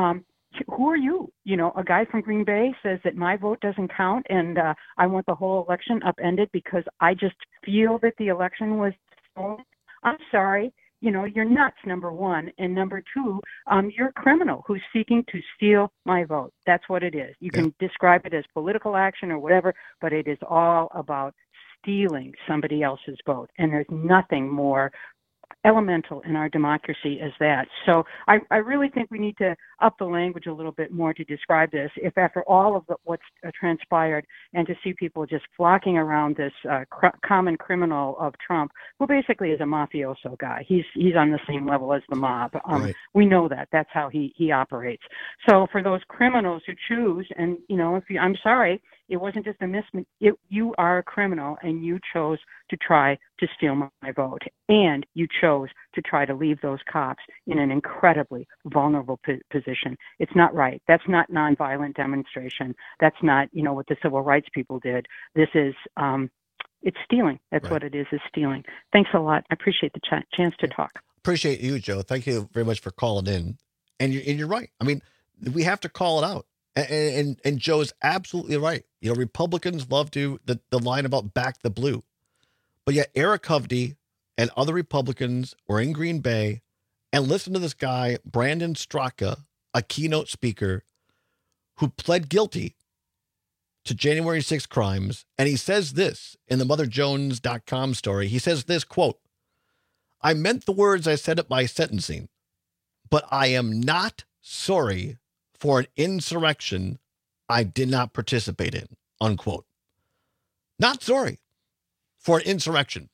Who are you? A guy from Green Bay says that my vote doesn't count and I want the whole election upended because I just feel that the election was stolen. I'm sorry. You're nuts, number one. And number two, you're a criminal who's seeking to steal my vote. That's what it is. You can describe it as political action or whatever, but it is all about stealing somebody else's vote. And there's nothing more elemental in our democracy as that. So I really think we need to up the language a little bit more to describe this. If after all of what's transpired and to see people just flocking around this common criminal of Trump, who basically is a mafioso guy. He's on the same level as the mob. Right. We know that. That's how he operates. So for those criminals who choose, and I'm sorry, it wasn't just a you are a criminal, and you chose to try to steal my vote, and you chose to try to leave those cops in an incredibly vulnerable position. It's not right. That's not nonviolent demonstration. That's not what the civil rights people did. This is it's stealing. That's what it is stealing. Thanks a lot. I appreciate the chance to talk. Appreciate you, Joe. Thank you very much for calling in. And you're right. I mean, we have to call it out. And Joe's absolutely right. Republicans love the line about back the blue. But yet Eric Hovde and other Republicans were in Green Bay and listened to this guy, Brandon Straka, a keynote speaker who pled guilty to January 6 crimes. And he says this in the MotherJones.com story. He says this, quote, "I meant the words I said at my sentencing, but I am not sorry for an insurrection I did not participate in," unquote. Not sorry for an insurrection.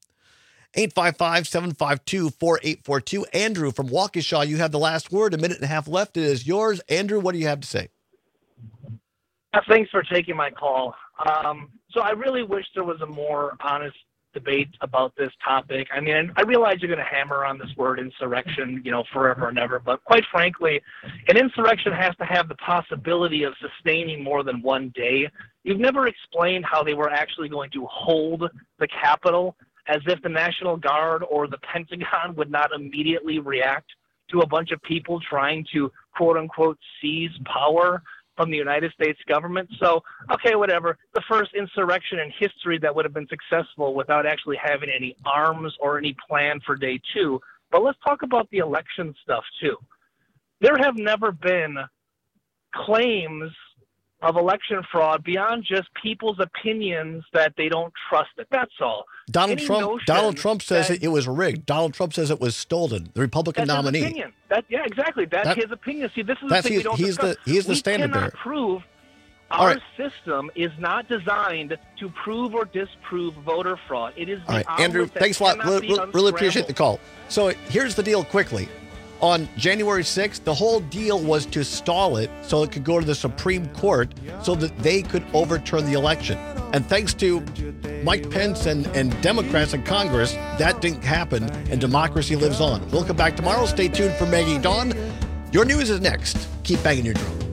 855-752-4842. Andrew from Waukesha, you have the last word. A minute and a half left. It is yours. Andrew, what do you have to say? Thanks for taking my call. So I really wish there was a more honest debate about this topic. I mean, I realize you're going to hammer on this word insurrection, forever and ever, but quite frankly, an insurrection has to have the possibility of sustaining more than one day. You've never explained how they were actually going to hold the Capitol, as if the National Guard or the Pentagon would not immediately react to a bunch of people trying to, quote unquote, seize power from the United States government. So, okay, whatever. The first insurrection in history that would have been successful without actually having any arms or any plan for day two. But let's talk about the election stuff, too. There have never been claims of election fraud beyond just people's opinions that they don't trust it. That's all. Donald Trump says it was rigged. Donald Trump says it was stolen. The Republican nominee. His opinion. Yeah, exactly. That's his opinion. See, this is the thing we don't discuss. He's the standard bearer. We cannot prove our system is not designed to prove or disprove voter fraud. It is the right, Andrew, thanks a lot. Really appreciate the call. So here's the deal quickly. On January 6th, the whole deal was to stall it so it could go to the Supreme Court so that they could overturn the election. And thanks to Mike Pence and Democrats in Congress, that didn't happen, and democracy lives on. We'll come back tomorrow. Stay tuned for Maggie Dawn. Your news is next. Keep banging your drum.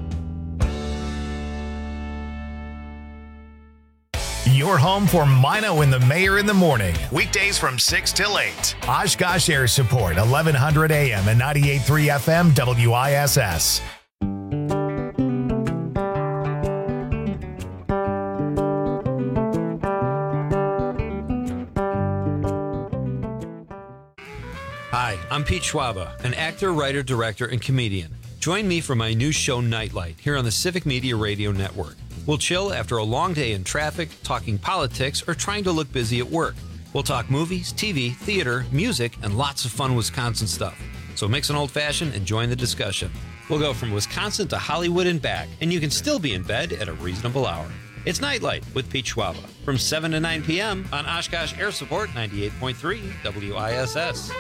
Your home for Mino and the Mayor in the morning. Weekdays from 6 till 8. Oshkosh Air Support, 1100 AM and 98.3 FM WISS. Hi, Hi, I'm Pete Schwaba, an actor, writer, director, and comedian. Join me for my new show, Nightlight, here on the Civic Media Radio Network. We'll chill after a long day in traffic, talking politics, or trying to look busy at work. We'll talk movies, TV, theater, music, and lots of fun Wisconsin stuff. So mix an old-fashioned and join the discussion. We'll go from Wisconsin to Hollywood and back, and you can still be in bed at a reasonable hour. It's Nightlight with Pete Schwaba from 7 to 9 p.m. on Oshkosh Air Support 98.3 WISS.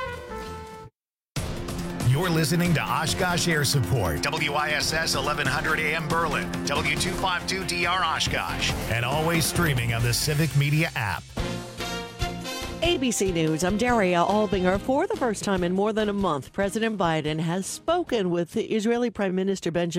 You're listening to Oshkosh Air Support, WISS 1100 AM Berlin, W252DR Oshkosh, and always streaming on the Civic Media app. ABC News, I'm Daria Albinger. For the first time in more than a month, President Biden has spoken with the Israeli Prime Minister Benjamin